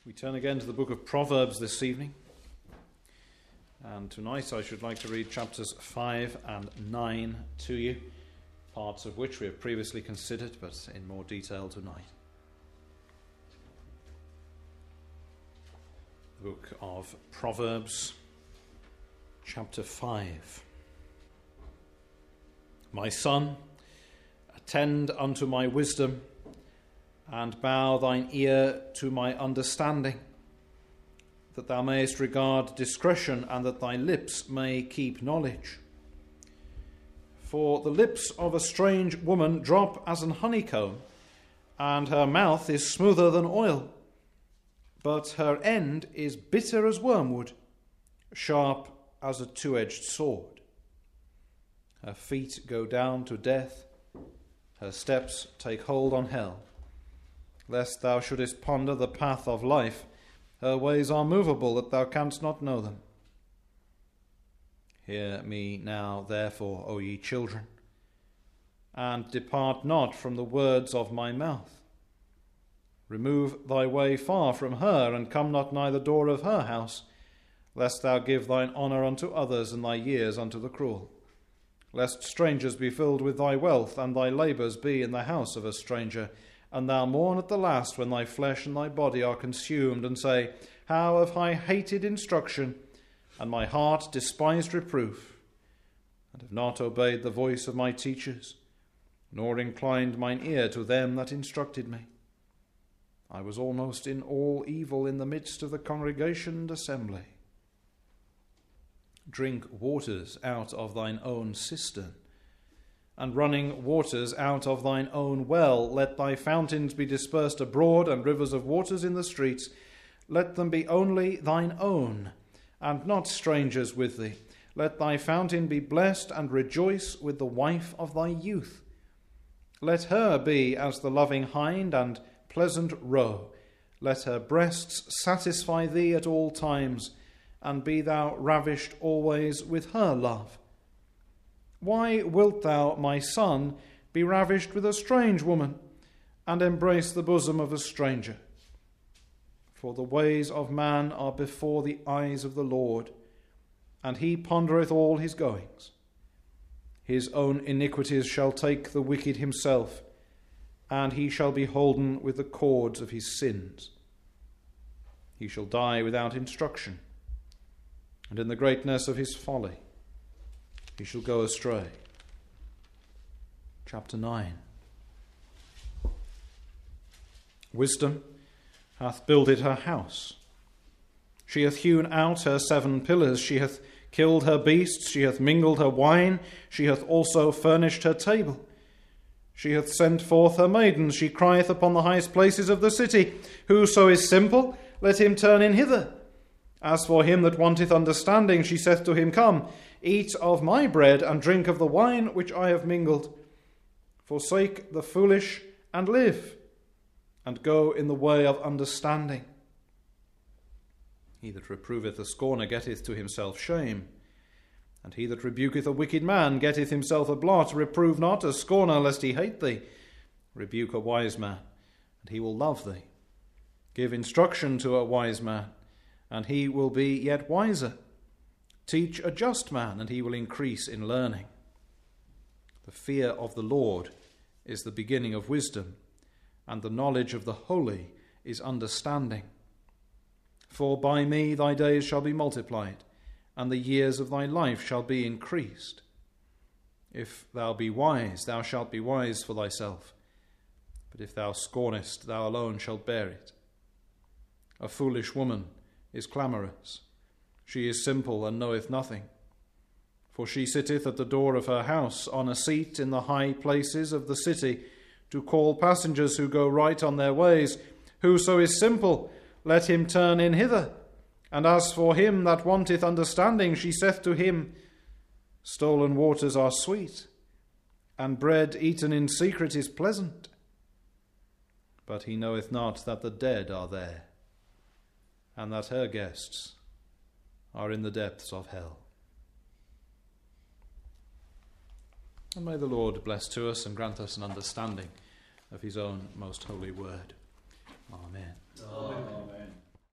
We turn again to the book of Proverbs this evening. And tonight I should like to read chapters 5 and 9 to you, parts of which we have previously considered, but in more detail tonight. The book of Proverbs, chapter 5. My son, attend unto my wisdom, and bow thine ear to my understanding, that thou mayest regard discretion, and that thy lips may keep knowledge. For the lips of a strange woman drop as an honeycomb, and her mouth is smoother than oil, but her end is bitter as wormwood, sharp as a two-edged sword. Her feet go down to death, her steps take hold on hell. Lest thou shouldest ponder the path of life, her ways are movable, that thou canst not know them. Hear me now, therefore, O ye children, and depart not from the words of my mouth. Remove thy way far from her, and come not nigh the door of her house, lest thou give thine honour unto others, and thy years unto the cruel. Lest strangers be filled with thy wealth, and thy labours be in the house of a stranger, and thou mourn at the last when thy flesh and thy body are consumed, and say, How have I hated instruction, and my heart despised reproof, and have not obeyed the voice of my teachers, nor inclined mine ear to them that instructed me. I was almost in all evil in the midst of the congregation and assembly. Drink waters out of thine own cistern, and running waters out of thine own well. Let thy fountains be dispersed abroad, and rivers of waters in the streets. Let them be only thine own, and not strangers with thee. Let thy fountain be blessed, and rejoice with the wife of thy youth. Let her be as the loving hind and pleasant roe. Let her breasts satisfy thee at all times, and be thou ravished always with her love. Why wilt thou, my son, be ravished with a strange woman, and embrace the bosom of a stranger? For the ways of man are before the eyes of the Lord, and he pondereth all his goings. His own iniquities shall take the wicked himself, and he shall be holden with the cords of his sins. He shall die without instruction, and in the greatness of his folly he shall go astray. Chapter 9. Wisdom hath builded her house. She hath hewn out her 7 pillars. She hath killed her beasts. She hath mingled her wine. She hath also furnished her table. She hath sent forth her maidens. She crieth upon the highest places of the city. Whoso is simple, let him turn in hither. As for him that wanteth understanding, she saith to him, Come, eat of my bread, and drink of the wine which I have mingled. Forsake the foolish, and live, and go in the way of understanding. He that reproveth a scorner getteth to himself shame, and he that rebuketh a wicked man getteth himself a blot. Reprove not a scorner, lest he hate thee. Rebuke a wise man, and he will love thee. Give instruction to a wise man, and he will be yet wiser. Teach a just man, and he will increase in learning. The fear of the Lord is the beginning of wisdom, and the knowledge of the holy is understanding. For by me thy days shall be multiplied, and the years of thy life shall be increased. If thou be wise, thou shalt be wise for thyself. But if thou scornest, thou alone shalt bear it. A foolish woman is clamorous. She is simple and knoweth nothing. For she sitteth at the door of her house, on a seat in the high places of the city, to call passengers who go right on their ways. Whoso is simple, let him turn in hither. And as for him that wanteth understanding, she saith to him, Stolen waters are sweet, and bread eaten in secret is pleasant. But he knoweth not that the dead are there, and that her guests are in the depths of hell. And may the Lord bless to us and grant us an understanding of his own most holy word. Amen. Amen.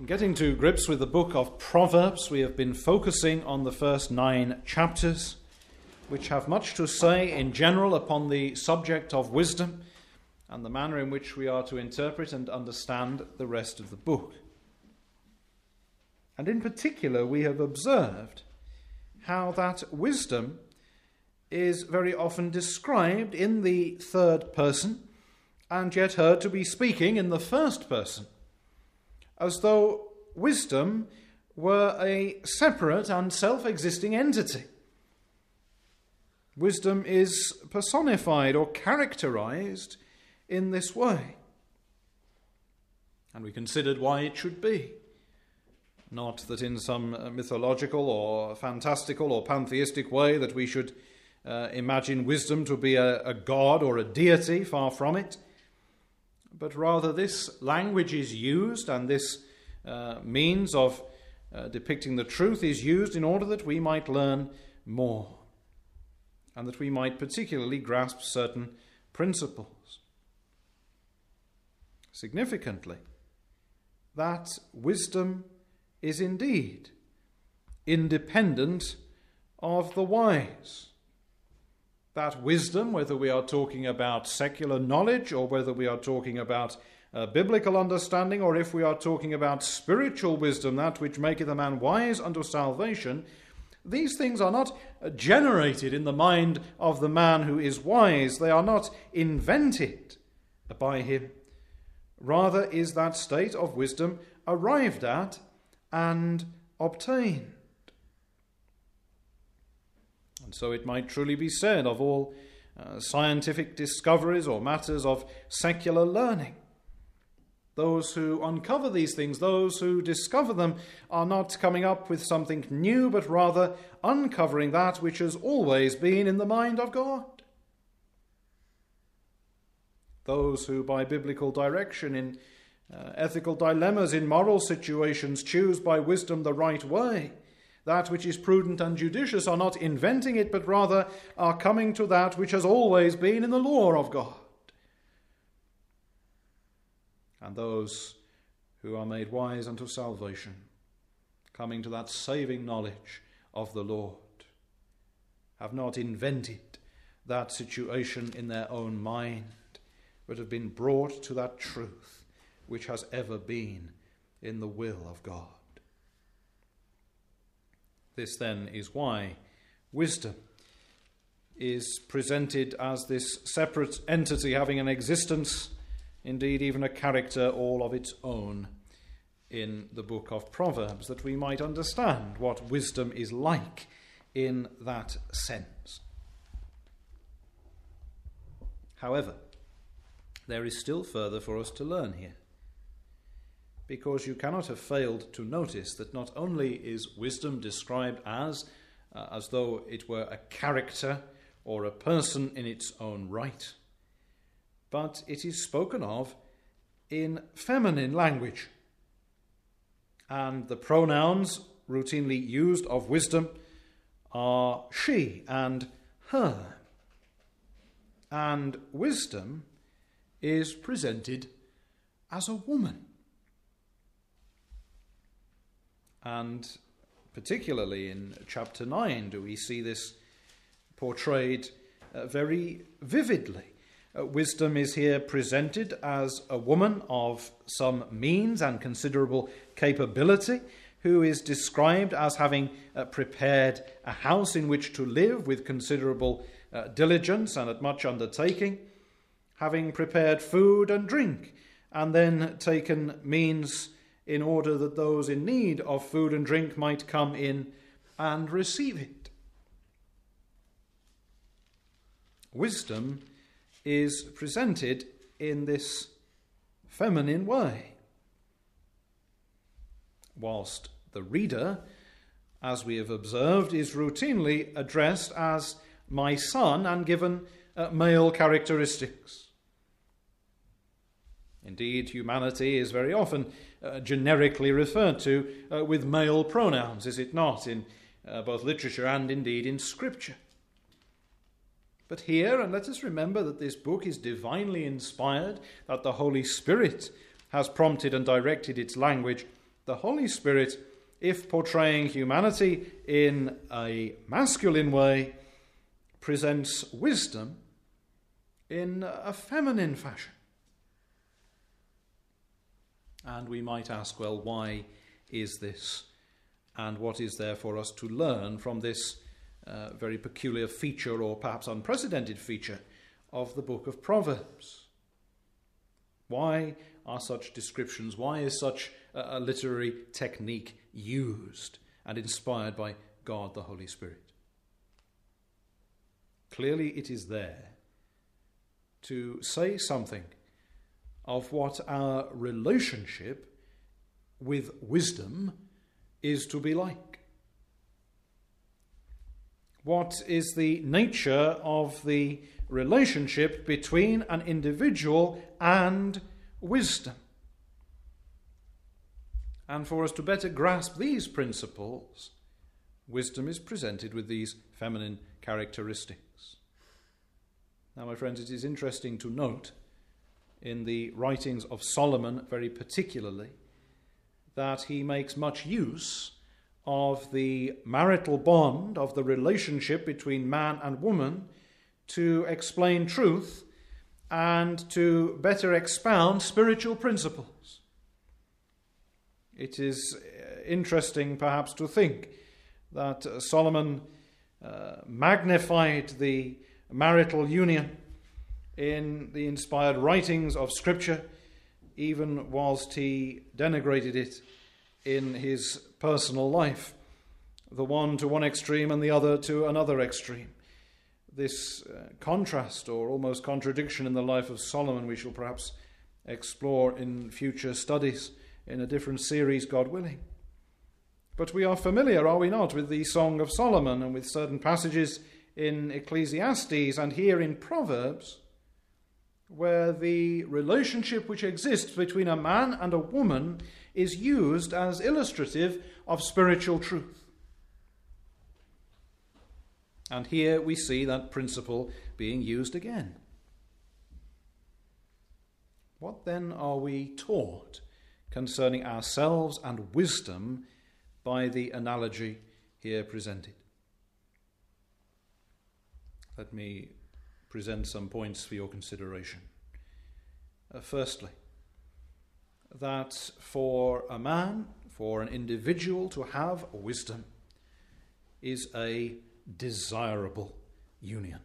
In getting to grips with the book of Proverbs, we have been focusing on the first 9 chapters, which have much to say in general upon the subject of wisdom and the manner in which we are to interpret and understand the rest of the book. And in particular, we have observed how that wisdom is very often described in the third person and yet heard to be speaking in the first person, as though wisdom were a separate and self-existing entity. Wisdom is personified or characterized in this way. And we considered why it should be. Not that in some mythological or fantastical or pantheistic way that we should imagine wisdom to be a god or a deity, far from it. But rather this language is used, and this means of depicting the truth is used in order that we might learn more, and that we might particularly grasp certain principles. Significantly, that wisdom is indeed independent of the wise. That wisdom, whether we are talking about secular knowledge or whether we are talking about biblical understanding, or if we are talking about spiritual wisdom, that which maketh a man wise unto salvation, these things are not generated in the mind of the man who is wise. They are not invented by him. Rather is that state of wisdom arrived at and obtained. And so it might truly be said of all scientific discoveries or matters of secular learning. Those who uncover these things, those who discover them, are not coming up with something new, but rather uncovering that which has always been in the mind of God. Those who, by biblical direction in ethical dilemmas, in moral situations, choose by wisdom the right way, that which is prudent and judicious, are not inventing it, but rather are coming to that which has always been in the law of God. And those who are made wise unto salvation, coming to that saving knowledge of the Lord, have not invented that situation in their own mind, but have been brought to that truth which has ever been in the will of God. This then is why wisdom is presented as this separate entity having an existence, indeed even a character all of its own in the book of Proverbs, that we might understand what wisdom is like in that sense. However, there is still further for us to learn here, because you cannot have failed to notice that not only is wisdom described as though it were a character or a person in its own right, but it is spoken of in feminine language. And the pronouns routinely used of wisdom are she and her. And wisdom is presented as a woman. And particularly in chapter 9 do we see this portrayed very vividly. Wisdom is here presented as a woman of some means and considerable capability, who is described as having prepared a house in which to live with considerable diligence and at much undertaking, having prepared food and drink, and then taken means in order that those in need of food and drink might come in and receive it. Wisdom is presented in this feminine way, whilst the reader, as we have observed, is routinely addressed as my son and given male characteristics. Indeed, humanity is very often generically referred to with male pronouns, is it not, in both literature and indeed in Scripture. But here, and let us remember that this book is divinely inspired, that the Holy Spirit has prompted and directed its language, The Holy Spirit, if portraying humanity in a masculine way, presents wisdom in a feminine fashion. And we might ask, well, why is this? And what is there for us to learn from this very peculiar feature, or perhaps unprecedented feature, of the book of Proverbs? Why are such descriptions, why is such a literary technique used and inspired by God the Holy Spirit? Clearly it is there to say something of what our relationship with wisdom is to be like. What is the nature of the relationship between an individual and wisdom? And for us to better grasp these principles, wisdom is presented with these feminine characteristics. Now, my friends, it is interesting to note in the writings of Solomon very particularly that he makes much use of the marital bond, of the relationship between man and woman, to explain truth and to better expound spiritual principles. It is interesting perhaps to think that Solomon magnified the marital union in the inspired writings of Scripture, even whilst he denigrated it in his personal life, the one to one extreme and the other to another extreme. This contrast, or almost contradiction, in the life of Solomon we shall perhaps explore in future studies in a different series, God willing. But we are familiar, are we not, with the Song of Solomon and with certain passages in Ecclesiastes and here in Proverbs, where the relationship which exists between a man and a woman is used as illustrative of spiritual truth. And here we see that principle being used again. What then are we taught concerning ourselves and wisdom by the analogy here presented? Let me present some points for your consideration. Firstly, that for a man, for an individual to have wisdom is a desirable union.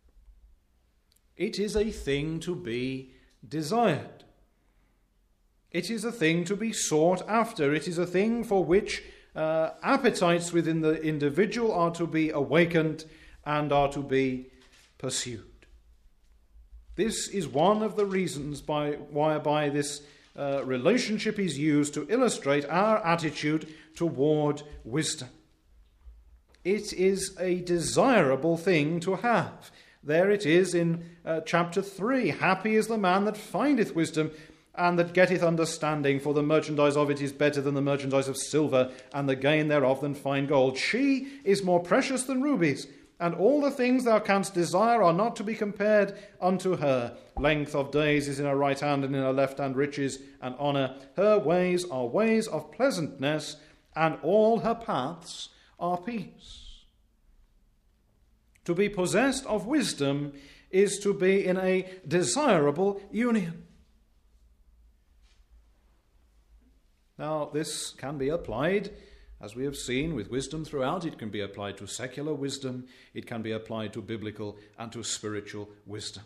It is a thing to be desired. It is a thing to be sought after. It is a thing for which appetites within the individual are to be awakened and are to be pursued. This is one of the reasons whereby this relationship is used to illustrate our attitude toward wisdom. It is a desirable thing to have. There it is in chapter 3. Happy is the man that findeth wisdom, and that getteth understanding, for the merchandise of it is better than the merchandise of silver, and the gain thereof than fine gold. She is more precious than rubies, and all the things thou canst desire are not to be compared unto her. Length of days is in her right hand, and in her left hand riches and honour. Her ways are ways of pleasantness, and all her paths are peace. To be possessed of wisdom is to be in a desirable union. Now, this can be applied, as we have seen, with wisdom throughout. It can be applied to secular wisdom. It can be applied to biblical and to spiritual wisdom.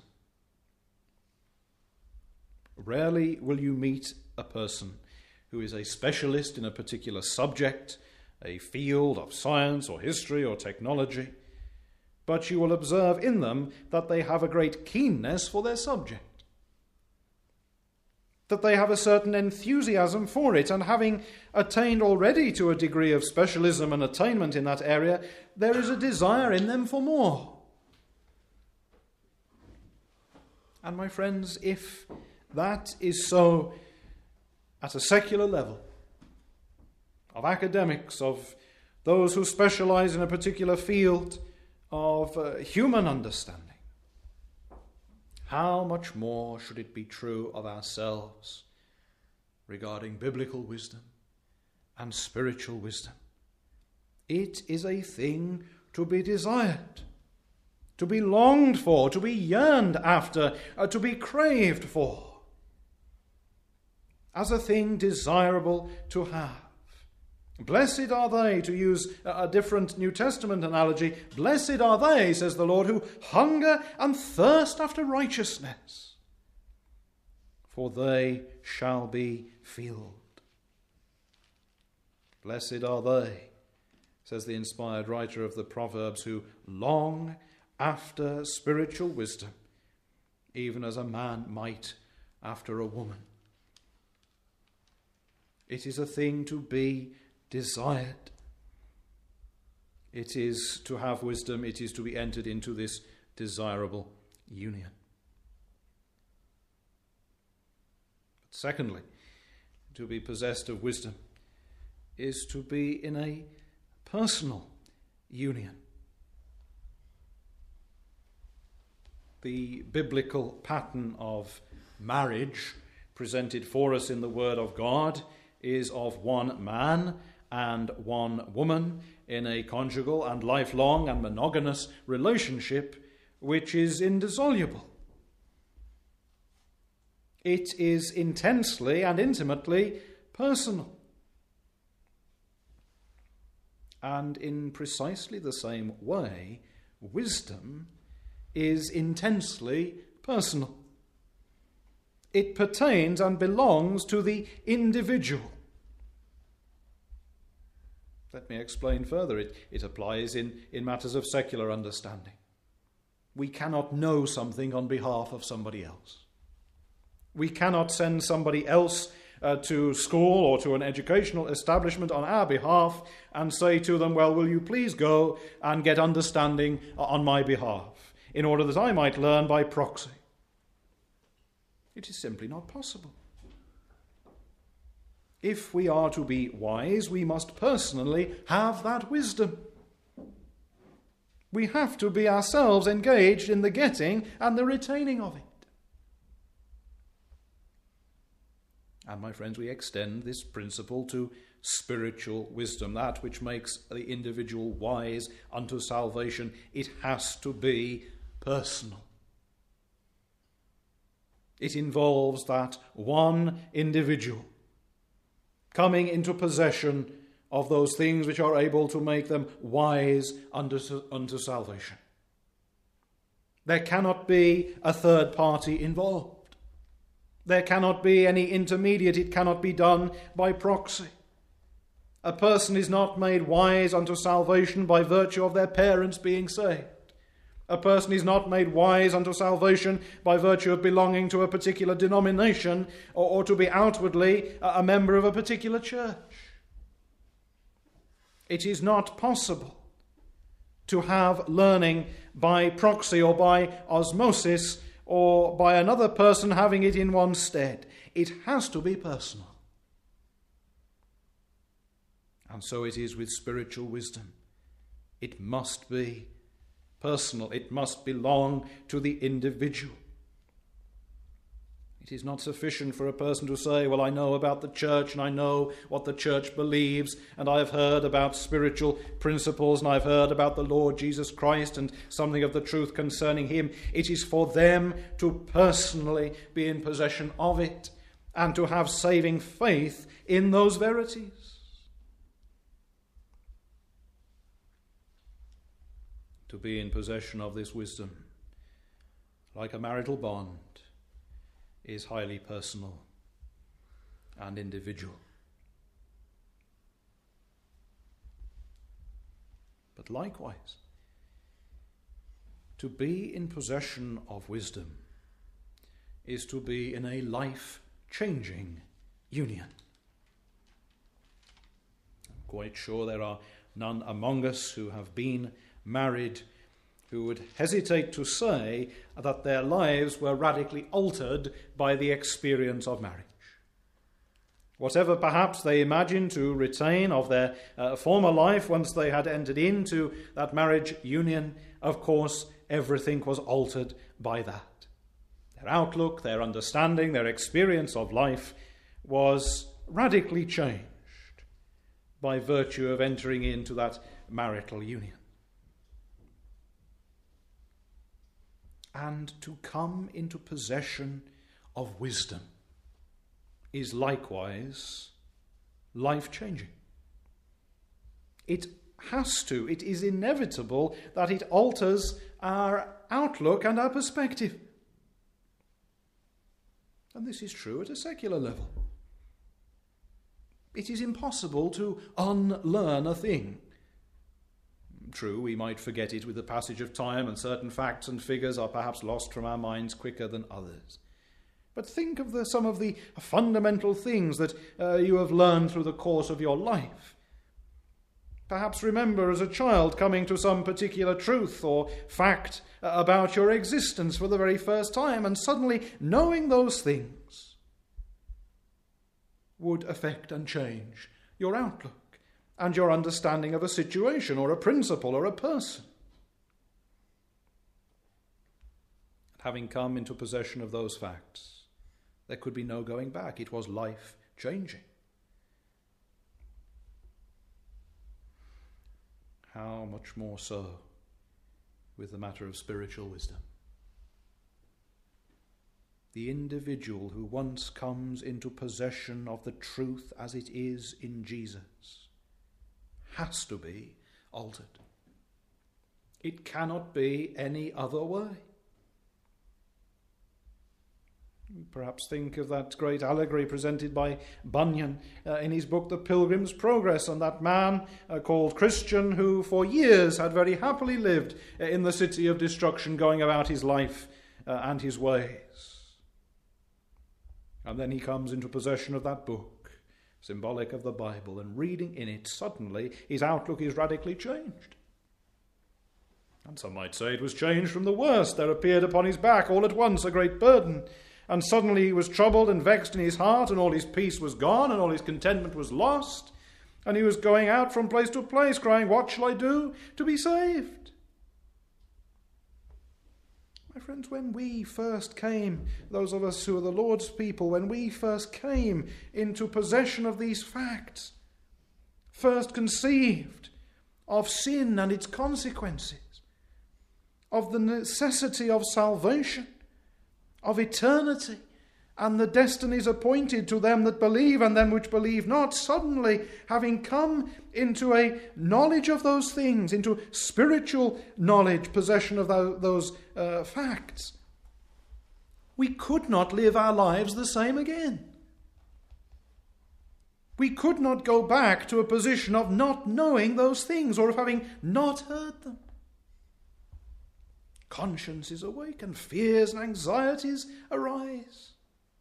Rarely will you meet a person who is a specialist in a particular subject, a field of science or history or technology, but you will observe in them that they have a great keenness for their subject, that they have a certain enthusiasm for it, and having attained already to a degree of specialism and attainment in that area, there is a desire in them for more. And my friends, if that is so at a secular level, of academics, of those who specialize in a particular field of human understanding, how much more should it be true of ourselves regarding biblical wisdom, and spiritual wisdom. It is a thing to be desired, to be longed for, to be yearned after, to be craved for, as a thing desirable to have. Blessed are they, to use a different New Testament analogy, blessed are they, says the Lord, who hunger and thirst after righteousness, for they shall be filled. Blessed are they, says the inspired writer of the Proverbs, who long after spiritual wisdom, even as a man might after a woman. It is a thing to be desired. It is to have wisdom, it is to be entered into this desirable union. But secondly, to be possessed of wisdom is to be in a personal union. The biblical pattern of marriage presented for us in the Word of God is of one man and one woman in a conjugal and lifelong and monogamous relationship which is indissoluble. It is intensely and intimately personal. And in precisely the same way, wisdom is intensely personal. It pertains and belongs to the individual. Let me explain further. It applies in matters of secular understanding. We cannot know something on behalf of somebody else. We cannot send somebody else to school or to an educational establishment on our behalf and say to them, well, will you please go and get understanding on my behalf, in order that I might learn by proxy. It is simply not possible. If we are to be wise, we must personally have that wisdom. We have to be ourselves engaged in the getting and the retaining of it. And my friends, we extend this principle to spiritual wisdom, that which makes the individual wise unto salvation. It has to be personal. It involves that one individual coming into possession of those things which are able to make them wise unto salvation. There cannot be a third party involved. There cannot be any intermediate. It cannot be done by proxy. A person is not made wise unto salvation by virtue of their parents being saved. A person is not made wise unto salvation by virtue of belonging to a particular denomination or to be outwardly a member of a particular church. It is not possible to have learning by proxy or by osmosis or by another person having it in one's stead. It has to be personal. And so it is with spiritual wisdom. It must be personal. It must belong to the individual. It is not sufficient for a person to say, well, I know about the church and I know what the church believes and I've heard about spiritual principles and I've heard about the Lord Jesus Christ and something of the truth concerning him. It is for them to personally be in possession of it and to have saving faith in those verities. To be in possession of this wisdom, like a marital bond, is highly personal and individual. But likewise, to be in possession of wisdom is to be in a life-changing union. I'm quite sure there are none among us who have been married who would hesitate to say that their lives were radically altered by the experience of marriage. Whatever perhaps they imagined to retain of their former life once they had entered into that marriage union, of course, everything was altered by that. Their outlook, their understanding, their experience of life was radically changed by virtue of entering into that marital union. And to come into possession of wisdom is likewise life-changing. It is inevitable that it alters our outlook and our perspective. And this is true at a secular level. It is impossible to unlearn a thing. True, we might forget it with the passage of time, and certain facts and figures are perhaps lost from our minds quicker than others. But think of some of the fundamental things that you have learned through the course of your life. Perhaps remember as a child coming to some particular truth or fact about your existence for the very first time, and suddenly knowing those things would affect and change your outlook and your understanding of a situation or a principle or a person. Having come into possession of those facts, there could be no going back. It was life-changing. How much more so with the matter of spiritual wisdom? The individual who once comes into possession of the truth as it is in Jesus has to be altered. It cannot be any other way. Perhaps think of that great allegory presented by Bunyan in his book The Pilgrim's Progress, and that man called Christian who for years had very happily lived in the city of destruction, going about his life and his ways. And then he comes into possession of that book, symbolic of the Bible, and reading in it, suddenly his outlook is radically changed. And some might say it was changed from the worst. There appeared upon his back all at once a great burden, and suddenly he was troubled and vexed in his heart, and all his peace was gone, and all his contentment was lost, and he was going out from place to place, crying, "What shall I do to be saved?" My friends, when we first came, those of us who are the Lord's people, when we first came into possession of these facts, first conceived of sin and its consequences, of the necessity of salvation, of eternity, and the destinies appointed to them that believe and them which believe not, suddenly having come into a knowledge of those things, into spiritual knowledge, possession of those facts, we could not live our lives the same again. We could not go back to a position of not knowing those things or of having not heard them. Conscience is awake, and fears and anxieties arise.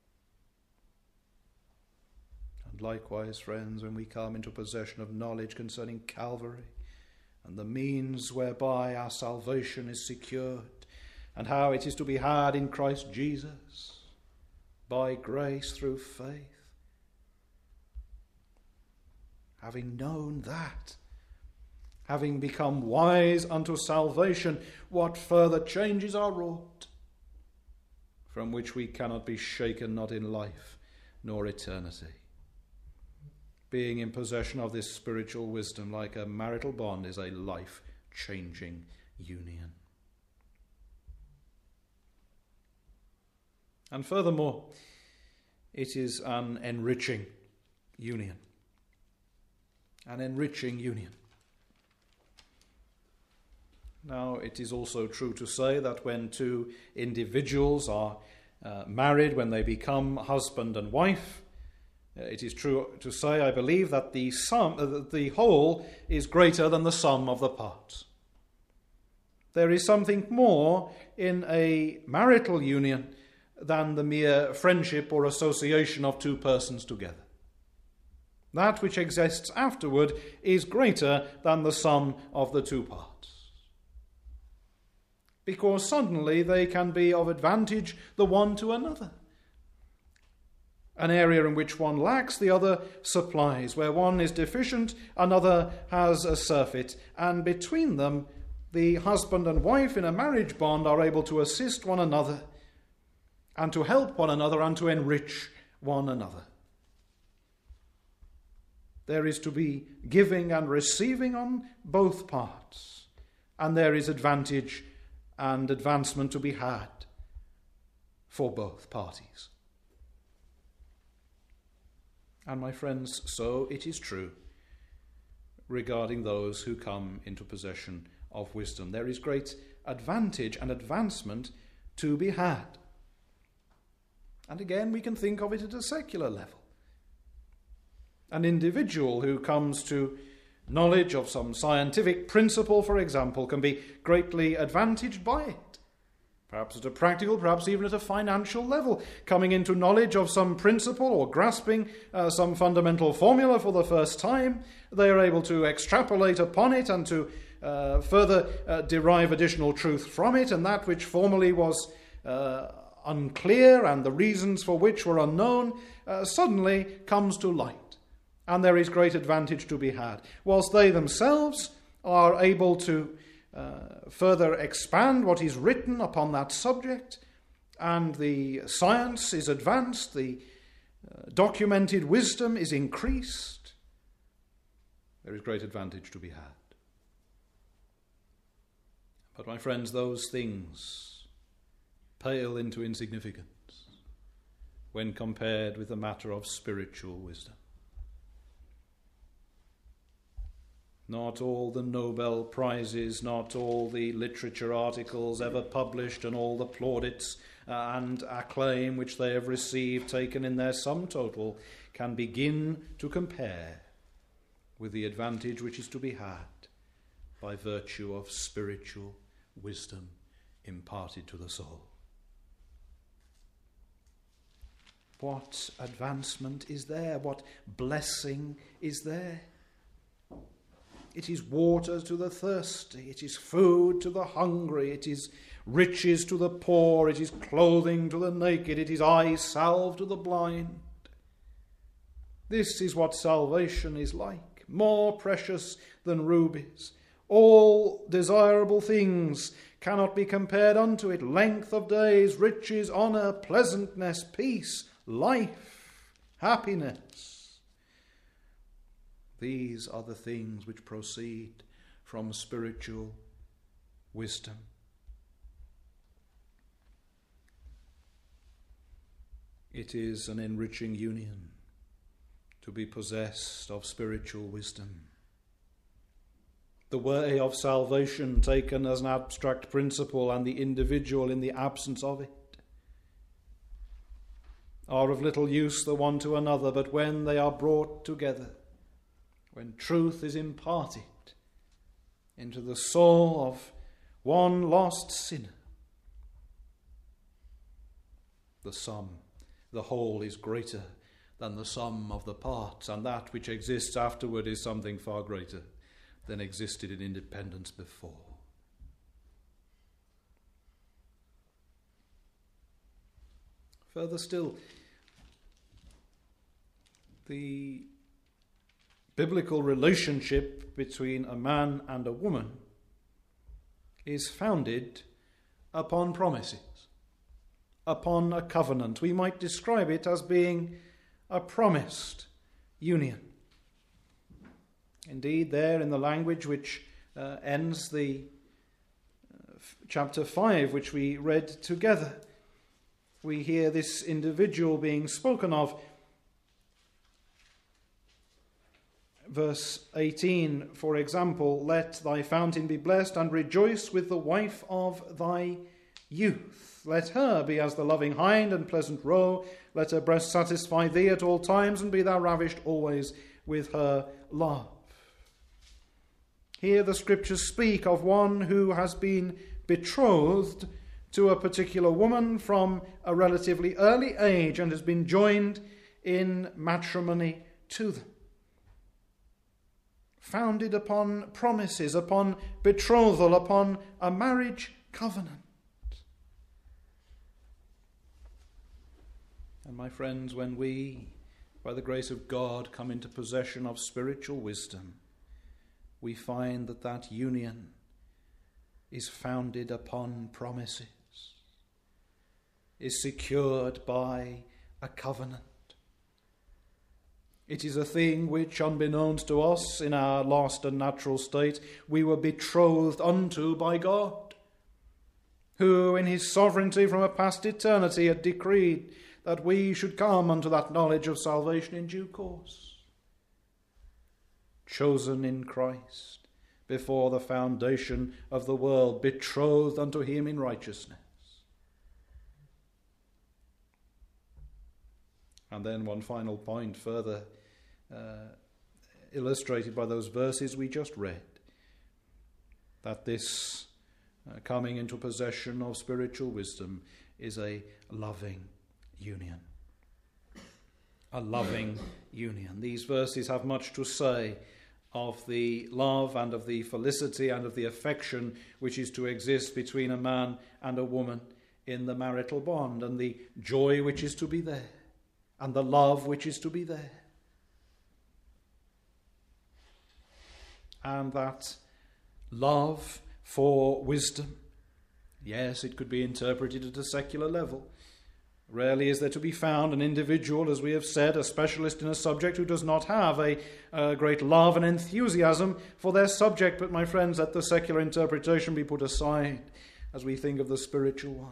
And likewise, friends, when we come into possession of knowledge concerning Calvary and the means whereby our salvation is secured, and how it is to be had in Christ Jesus by grace through faith, having known that, having become wise unto salvation, what further changes are wrought, from which we cannot be shaken, not in life nor eternity. Being in possession of this spiritual wisdom, like a marital bond, is a life-changing union. And furthermore, it is an enriching union. An enriching union. Now, it is also true to say that when two individuals are married, when they become husband and wife, it is true to say, I believe, that the whole is greater than the sum of the parts. There is something more in a marital union than the mere friendship or association of two persons together. That which exists afterward is greater than the sum of the two parts. Because suddenly they can be of advantage the one to another. An area in which one lacks, the other supplies. Where one is deficient, another has a surfeit. And between them, the husband and wife in a marriage bond are able to assist one another and to help one another and to enrich one another. There is to be giving and receiving on both parts, and there is advantage and advancement to be had for both parties. And my friends, so it is true regarding those who come into possession of wisdom. There is great advantage and advancement to be had. And again, we can think of it at a secular level. An individual who comes to knowledge of some scientific principle, for example, can be greatly advantaged by it. Perhaps at a practical, perhaps even at a financial level. Coming into knowledge of some principle or grasping some fundamental formula for the first time, they are able to extrapolate upon it and to further derive additional truth from it, and that which formerly was unclear and the reasons for which were unknown suddenly comes to light. And there is great advantage to be had, whilst they themselves are able to further expand what is written upon that subject, and the science is advanced, the documented wisdom is increased. There is great advantage to be had. But my friends, those things pale into insignificance when compared with the matter of spiritual wisdom. Not all the Nobel Prizes, not all the literature articles ever published, and all the plaudits and acclaim which they have received, taken in their sum total, can begin to compare with the advantage which is to be had by virtue of spiritual wisdom imparted to the soul. What advancement is there? What blessing is there? It is water to the thirsty, it is food to the hungry, it is riches to the poor, it is clothing to the naked, it is eye salve to the blind. This is what salvation is like, more precious than rubies. All desirable things cannot be compared unto it. Length of days, riches, honour, pleasantness, peace, life, happiness. These are the things which proceed from spiritual wisdom. It is an enriching union to be possessed of spiritual wisdom. The way of salvation taken as an abstract principle and the individual in the absence of it are of little use the one to another, but when they are brought together, when truth is imparted into the soul of one lost sinner, the whole is greater than the sum of the parts, and that which exists afterward is something far greater than existed in independence before. Further still, the biblical relationship between a man and a woman is founded upon promises, upon a covenant. We might describe it as being a promised union. Indeed, there in the language which ends the chapter 5, which we read together, we hear this individual being spoken of. Verse 18, for example, let thy fountain be blessed, and rejoice with the wife of thy youth. Let her be as the loving hind and pleasant roe. Let her breast satisfy thee at all times, and be thou ravished always with her love. Here the scriptures speak of one who has been betrothed to a particular woman from a relatively early age and has been joined in matrimony to them. Founded upon promises, upon betrothal, upon a marriage covenant. And my friends, when we, by the grace of God, come into possession of spiritual wisdom, we find that that union is founded upon promises, is secured by a covenant. It is a thing which, unbeknownst to us in our lost and natural state, we were betrothed unto by God, who in his sovereignty from a past eternity had decreed that we should come unto that knowledge of salvation in due course. Chosen in Christ before the foundation of the world, betrothed unto him in righteousness. And then one final point further illustrated by those verses we just read, that this coming into possession of spiritual wisdom is a loving union. A loving union. These verses have much to say of the love and of the felicity and of the affection which is to exist between a man and a woman in the marital bond, and the joy which is to be there, and the love which is to be there. And that love for wisdom, yes, it could be interpreted at a secular level. Rarely is there to be found an individual, as we have said, a specialist in a subject who does not have a great love and enthusiasm for their subject. But my friends, let the secular interpretation be put aside as we think of the spiritual one.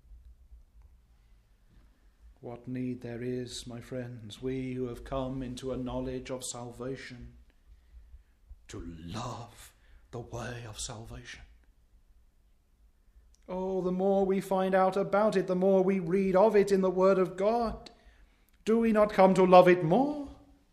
What need there is, my friends, we who have come into a knowledge of salvation, to love the way of salvation. Oh, the more we find out about it, the more we read of it in the Word of God. Do we not come to love it more?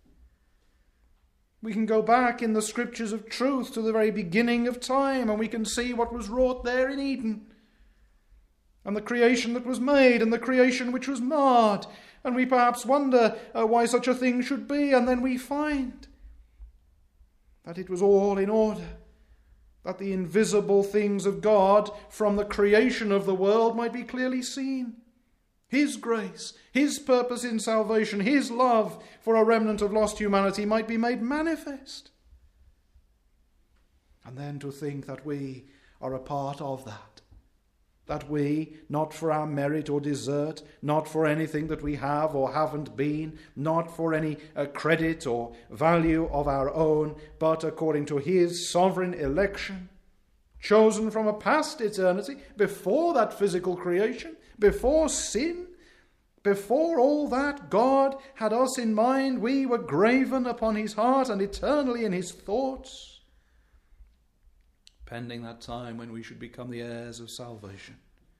We can go back in the scriptures of truth to the very beginning of time, and we can see what was wrought there in Eden, and the creation that was made, and the creation which was marred. And we perhaps wonder why such a thing should be, and then we find that it was all in order, that the invisible things of God from the creation of the world might be clearly seen. His grace, his purpose in salvation, his love for a remnant of lost humanity might be made manifest. And then to think that we are a part of that we, not for our merit or desert, not for anything that we have or haven't been, not for any credit or value of our own, but according to his sovereign election, chosen from a past eternity, before that physical creation, before sin, before all that, God had us in mind. We were graven upon his heart and eternally in his thoughts, pending that time when we should become the heirs of salvation.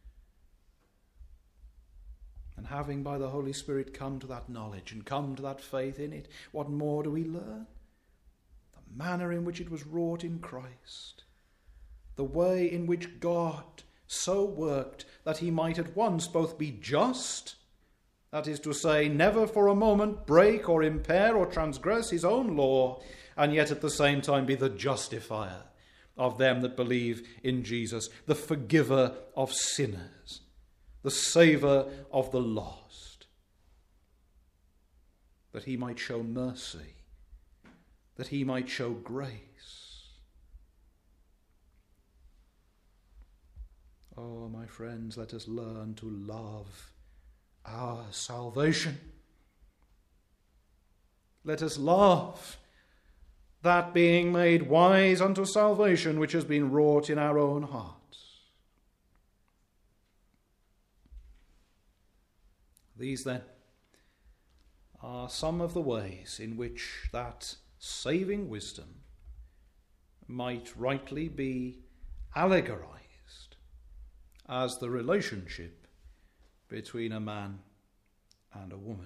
And having by the Holy Spirit come to that knowledge and come to that faith in it, what more do we learn? The manner in which it was wrought in Christ. The way in which God so worked that he might at once both be just, that is to say, never for a moment break or impair or transgress his own law, and yet at the same time be the justifier of them that believe in Jesus, the forgiver of sinners, the saviour of the lost, that he might show mercy, that he might show grace. Oh, my friends, let us learn to love our salvation. Let us love that being made wise unto salvation which has been wrought in our own hearts. These, then, are some of the ways in which that saving wisdom might rightly be allegorized as the relationship between a man and a woman.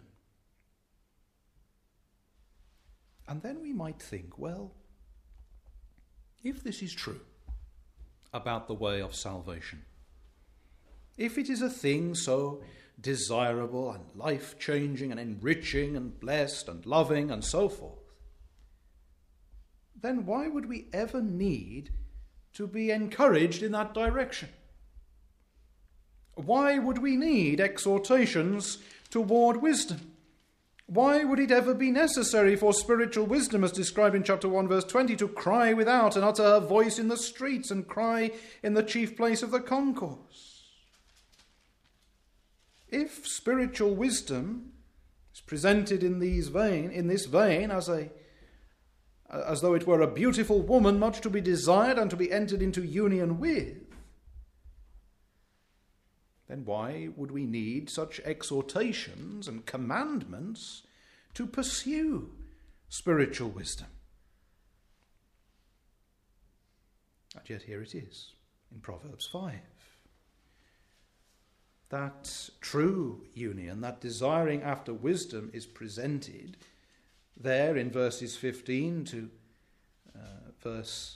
And then we might think, well, if this is true about the way of salvation, if it is a thing so desirable and life-changing and enriching and blessed and loving and so forth, then why would we ever need to be encouraged in that direction? Why would we need exhortations toward wisdom? Why would it ever be necessary for spiritual wisdom, as described in chapter 1, verse 20, to cry without and utter her voice in the streets and cry in the chief place of the concourse? If spiritual wisdom It's presented in this vein as though it were a beautiful woman, much to be desired and to be entered into union with. Then why would we need such exhortations and commandments to pursue spiritual wisdom? And yet here it is in Proverbs 5. That true union, that desiring after wisdom, is presented there in verses 15 to verse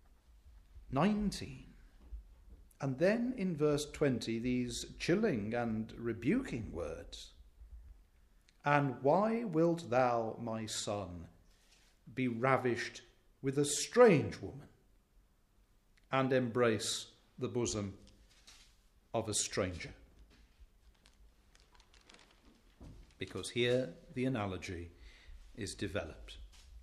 19. And then in verse 20, these chilling and rebuking words. And why wilt thou, my son, be ravished with a strange woman, and embrace the bosom of a stranger? Because here the analogy is developed.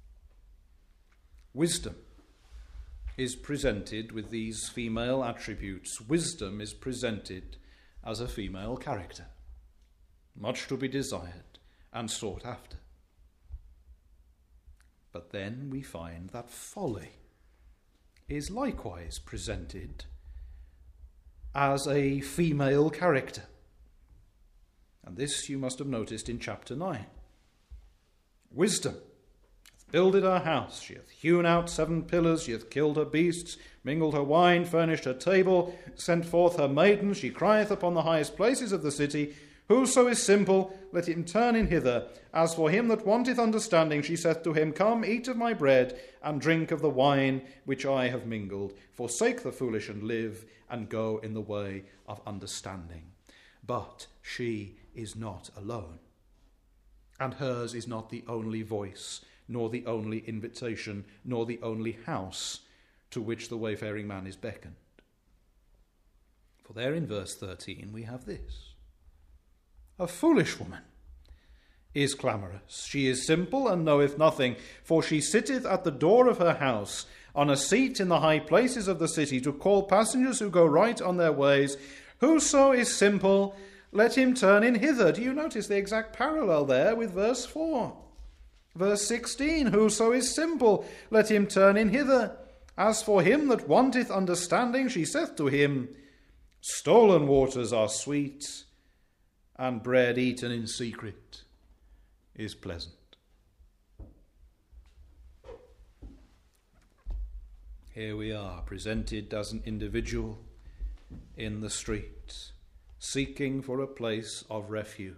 Wisdom is presented with these female attributes. Wisdom is presented as a female character, much to be desired and sought after. But then we find that folly is likewise presented as a female character. And this you must have noticed in chapter 9. Wisdom hath builded her house, she hath hewn out 7 pillars, she hath killed her beasts, mingled her wine, furnished her table, sent forth her maidens, she crieth upon the highest places of the city. Whoso is simple, let him turn in hither. As for him that wanteth understanding, she saith to him, Come, eat of my bread, and drink of the wine which I have mingled. Forsake the foolish and live, and go in the way of understanding. But she is not alone, and hers is not the only voice, nor the only invitation, nor the only house to which the wayfaring man is beckoned. For there in verse 13 we have this. A foolish woman is clamorous. She is simple and knoweth nothing, for she sitteth at the door of her house, on a seat in the high places of the city, to call passengers who go right on their ways. Whoso is simple, let him turn in hither. Do you notice the exact parallel there with verse 4? Verse 16, whoso is simple, let him turn in hither. As for him that wanteth understanding, she saith to him, Stolen waters are sweet, and bread eaten in secret is pleasant. Here we are, presented as an individual in the street, seeking for a place of refuge,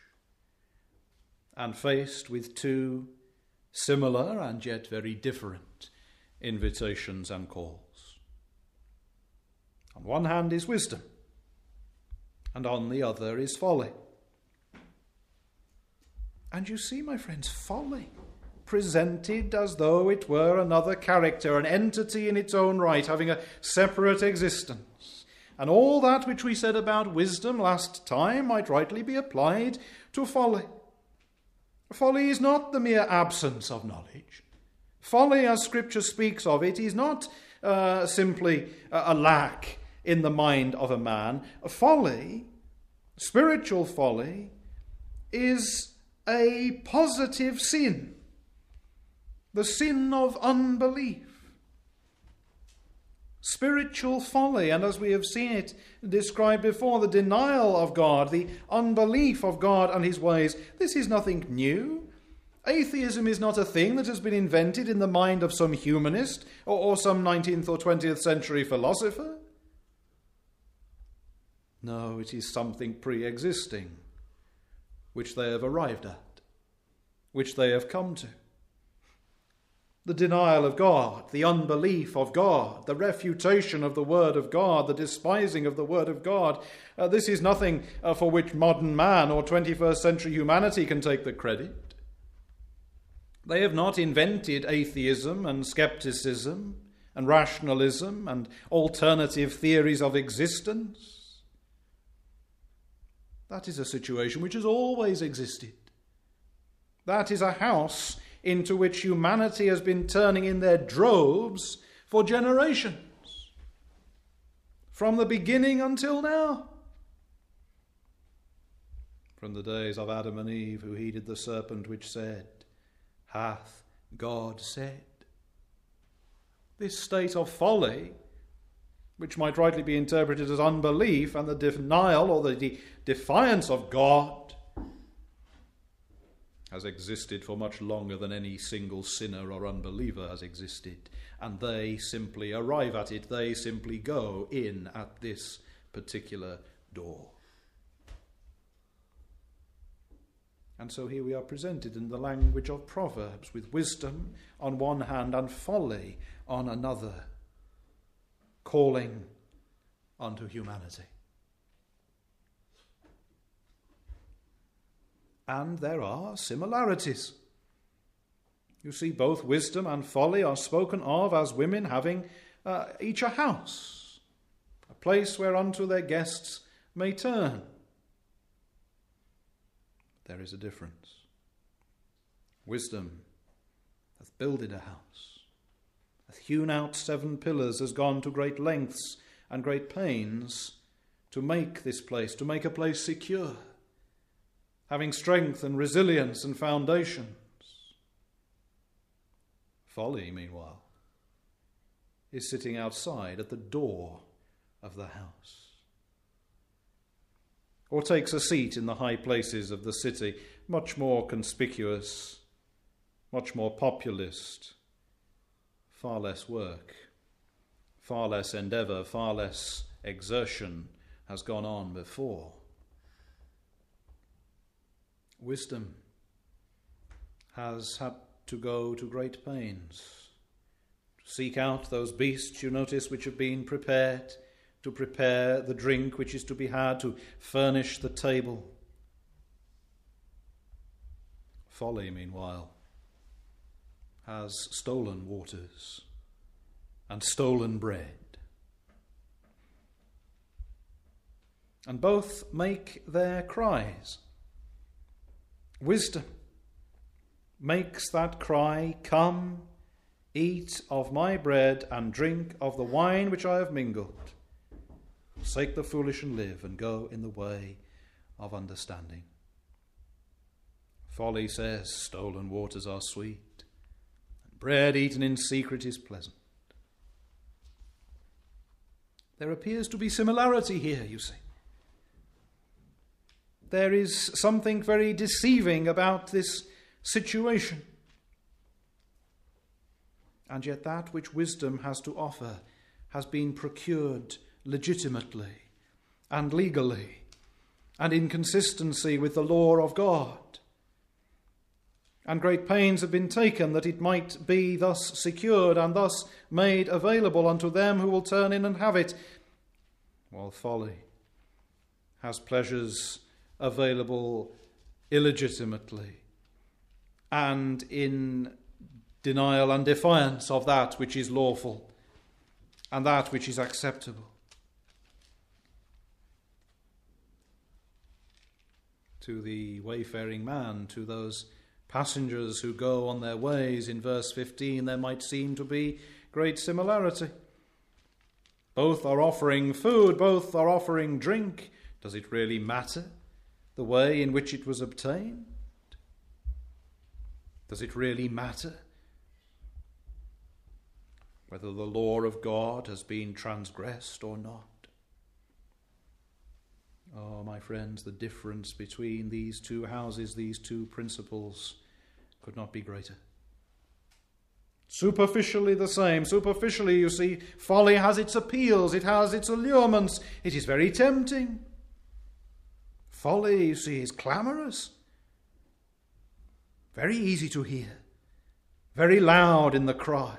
and faced with 2 similar and yet very different invitations and calls. On one hand is wisdom, and on the other is folly. And you see, my friends, folly presented as though it were another character, an entity in its own right, having a separate existence. And all that which we said about wisdom last time might rightly be applied to folly. Folly is not the mere absence of knowledge. Folly, as Scripture speaks of it, is not simply a lack in the mind of a man. Folly, spiritual folly, is a positive sin, the sin of unbelief. Spiritual folly, and as we have seen it described before, the denial of God, the unbelief of God and his ways, this is nothing new. Atheism is not a thing that has been invented in the mind of some humanist or some 19th or 20th century philosopher. No, it is something pre-existing, which they have arrived at, which they have come to. The denial of God, the unbelief of God, the refutation of the word of God, the despising of the word of God, this is nothing for which modern man or 21st century humanity can take the credit. They have not invented atheism and skepticism and rationalism and alternative theories of existence. That is a situation which has always existed. That is a house into which humanity has been turning in their droves for generations, from the beginning until now. from the days of Adam and Eve, who heeded the serpent which said, "Hath God said?" This state of folly, which might rightly be interpreted as unbelief and the denial or the defiance of God, has existed for much longer than any single sinner or unbeliever has existed. And they simply arrive at it. They simply go in at this particular door. And so here we are presented in the language of Proverbs, with wisdom on one hand and folly on another, calling unto humanity. And there are similarities. You see, both wisdom and folly are spoken of as women having each a house, a place whereunto their guests may turn. There is a difference. Wisdom hath builded a house, hath hewn out 7 pillars, has gone to great lengths and great pains to make this place, to make a place secure, having strength and resilience and foundations. Folly, meanwhile, is sitting outside at the door of the house, or takes a seat in the high places of the city, much more conspicuous, much more populist, far less work, far less endeavour, far less exertion has gone on before. Wisdom has had to go to great pains to seek out those beasts, you notice, which have been prepared, to prepare the drink which is to be had, to furnish the table. Folly, meanwhile, has stolen waters and stolen bread. And both make their cries. Wisdom makes that cry, "Come, eat of my bread and drink of the wine which I have mingled. Forsake the foolish and live, and go in the way of understanding." Folly says, "Stolen waters are sweet, and bread eaten in secret is pleasant." There appears to be similarity here, you see. There is something very deceiving about this situation. And yet that which wisdom has to offer has been procured legitimately and legally and in consistency with the law of God. And great pains have been taken that it might be thus secured and thus made available unto them who will turn in and have it, while folly has pleasures available illegitimately and in denial and defiance of that which is lawful and that which is acceptable. To the wayfaring man, to those passengers who go on their ways, in verse 15, there might seem to be great similarity. Both are offering food, both are offering drink. Does it really matter the way in which it was obtained? Does it really matter whether the law of God has been transgressed or not? Oh, my friends, the difference between these two houses, these two principles, could not be greater. Superficially the same. Superficially, you see, folly has its appeals, it has its allurements, it is very tempting. Folly, you see, is clamorous, very easy to hear, very loud in the cry.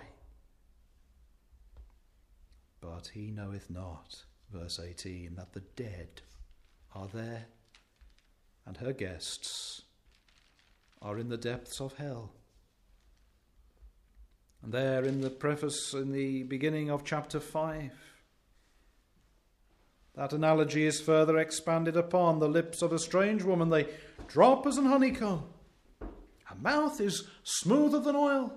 But he knoweth not, verse 18, that the dead are there, and her guests are in the depths of hell. And there in the preface, in the beginning of chapter 5, that analogy is further expanded upon. The lips of a strange woman, they drop as an honeycomb. Her mouth is smoother than oil.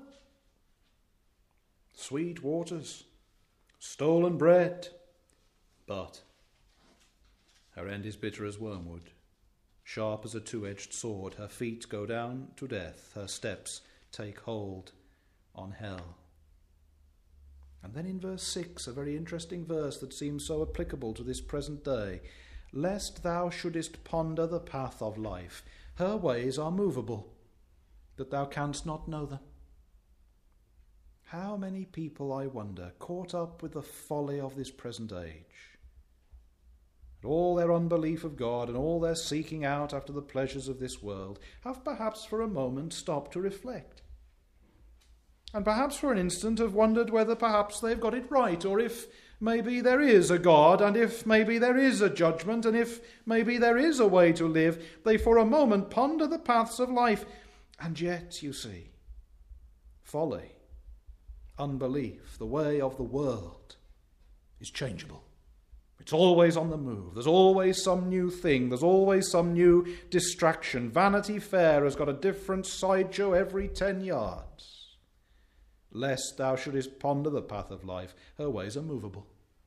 Sweet waters, stolen bread, but her end is bitter as wormwood. Sharp as a two-edged sword, her feet go down to death, her steps take hold on hell. And then in verse 6, a very interesting verse that seems so applicable to this present day. Lest thou shouldest ponder the path of life, her ways are movable, that thou canst not know them. How many people, I wonder, caught up with the folly of this present age, and all their unbelief of God and all their seeking out after the pleasures of this world, have perhaps for a moment stopped to reflect, and perhaps for an instant have wondered whether perhaps they've got it right, or if maybe there is a God, and if maybe there is a judgment, and if maybe there is a way to live. They for a moment ponder the paths of life, and yet, you see, folly, unbelief, the way of the world is changeable. It's always on the move. There's always some new thing. There's always some new distraction. Vanity Fair has got a different sideshow every 10 yards. Lest thou shouldest ponder the path of life, her ways are movable,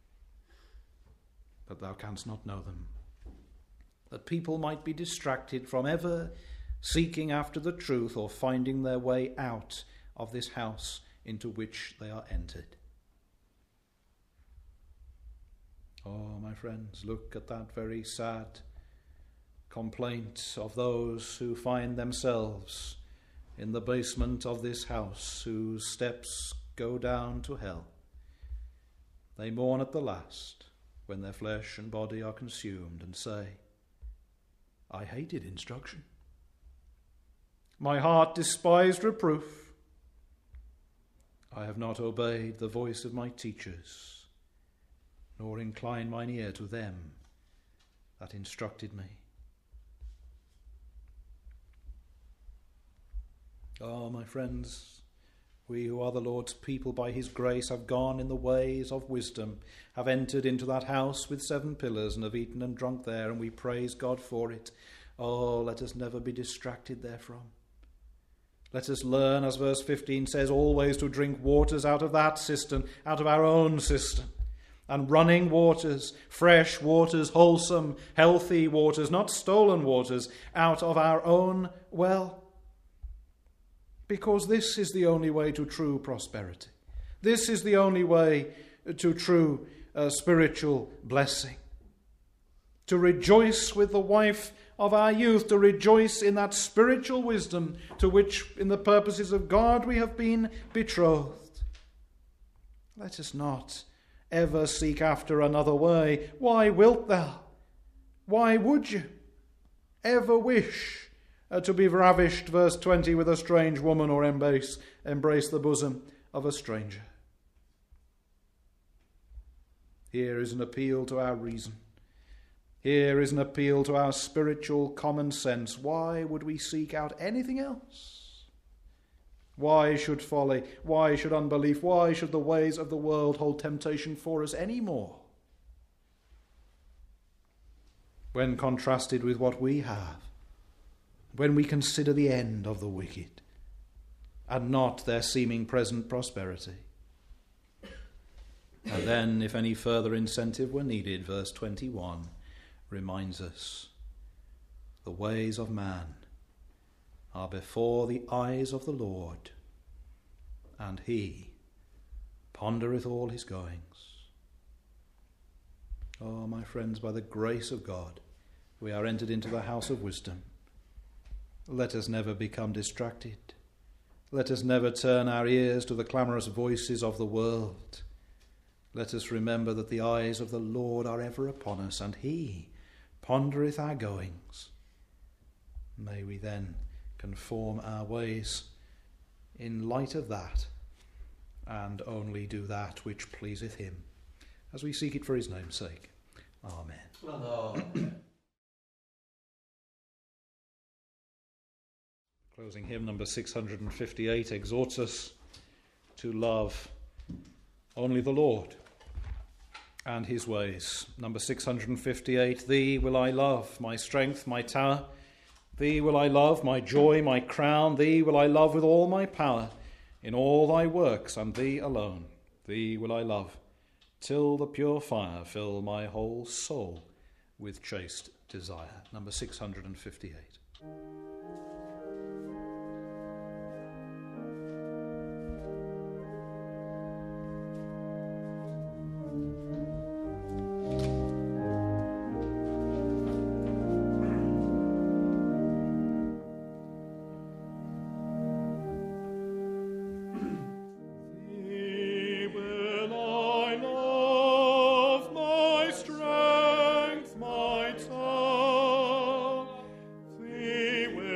that thou canst not know them. That people might be distracted from ever seeking after the truth or finding their way out of this house into which they are entered. Oh, my friends, look at that very sad complaint of those who find themselves in the basement of this house, whose steps go down to hell. They mourn at the last, when their flesh and body are consumed, and say, I hated instruction. My heart despised reproof. I have not obeyed the voice of my teachers, nor inclined mine ear to them that instructed me. Oh, my friends, we who are the Lord's people by his grace have gone in the ways of wisdom, have entered into that house with 7 pillars, and have eaten and drunk there, and we praise God for it. Oh, let us never be distracted therefrom. Let us learn, as verse 15 says, always to drink waters out of that cistern, out of our own cistern. And running waters, fresh waters, wholesome, healthy waters, not stolen waters, out of our own well. Because this is the only way to true prosperity. This is the only way to true spiritual blessing. To rejoice with the wife of our youth, to rejoice in that spiritual wisdom to which, in the purposes of God, we have been betrothed. Let us not ever seek after another way. Why wilt thou? Why would you ever wish to be ravished, verse 20, with a strange woman, or embrace the bosom of a stranger? Here is an appeal to our reason. Here is an appeal to our spiritual common sense. Why would we seek out anything else? Why should folly, why should unbelief, why should the ways of the world hold temptation for us any more, when contrasted with what we have, when we consider the end of the wicked and not their seeming present prosperity? And then, if any further incentive were needed, verse 21 reminds us, the ways of man are before the eyes of the Lord, and he pondereth all his goings. Oh, my friends, by the grace of God, we are entered into the house of wisdom. Let us never become distracted. Let us never turn our ears to the clamorous voices of the world. Let us remember that the eyes of the Lord are ever upon us, and he pondereth our goings. May we then conform our ways in light of that, and only do that which pleaseth him, as we seek it for his name's sake. Amen. Amen. Closing hymn number 658 exhorts us to love only the Lord and his ways. Number 658, Thee will I love, my strength, my tower. Thee will I love, my joy, my crown. Thee will I love with all my power, in all thy works, and thee alone. Thee will I love, till the pure fire fill my whole soul with chaste desire. Number 658. Thee will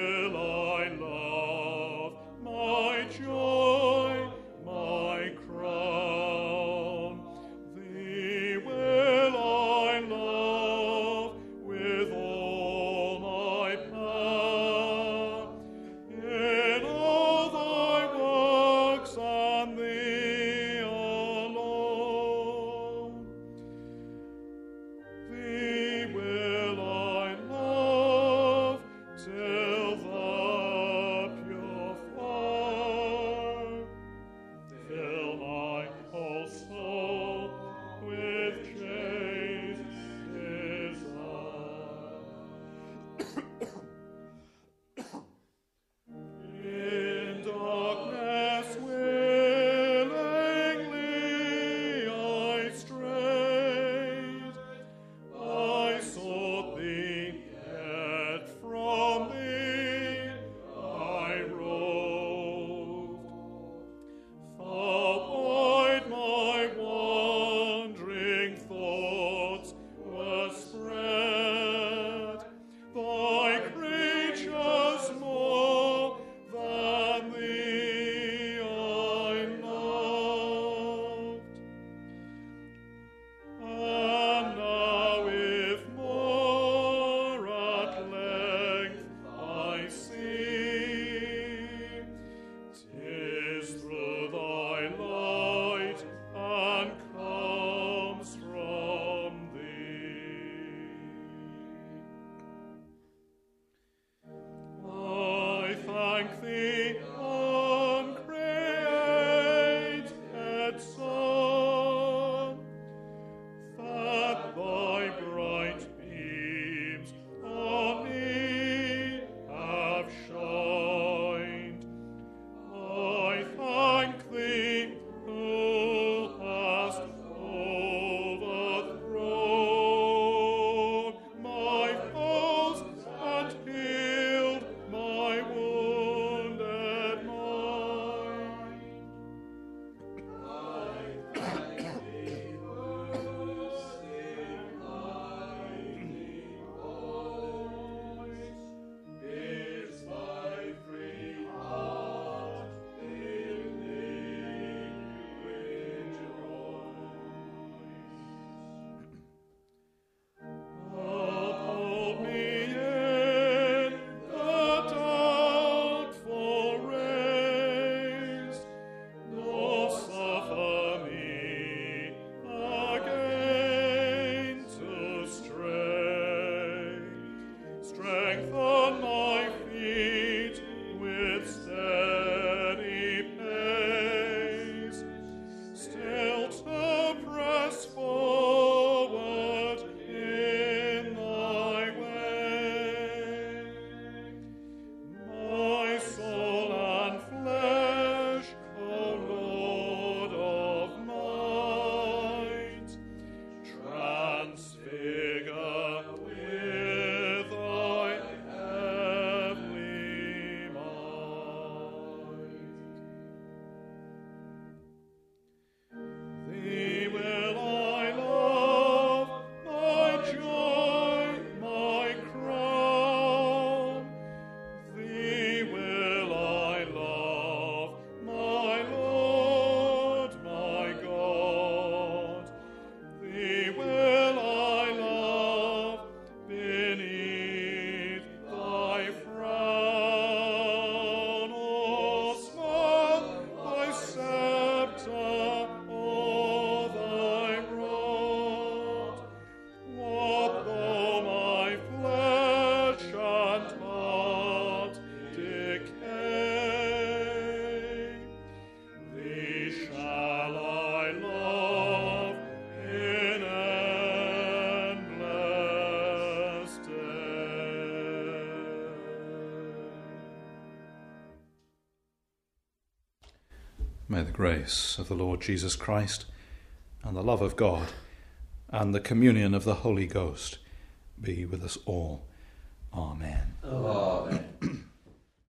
May the grace of the Lord Jesus Christ and the love of God and the communion of the Holy Ghost be with us all. Amen. Amen.